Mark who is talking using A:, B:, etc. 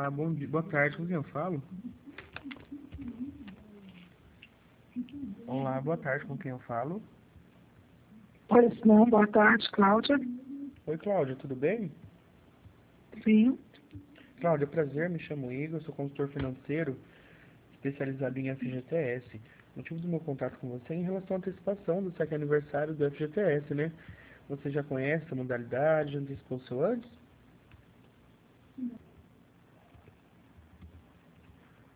A: Olá, bom dia, boa tarde, com quem eu falo? Olá, boa tarde, com quem eu falo?
B: Pois não, boa tarde, Cláudia.
A: Oi, Cláudia, tudo bem?
B: Sim,
A: Cláudia, prazer, me chamo Igor, sou consultor financeiro especializado em FGTS. O motivo do meu contato com você é em relação à antecipação do 7º aniversário do FGTS, né? Você já conhece a modalidade, antecipou o seu antes?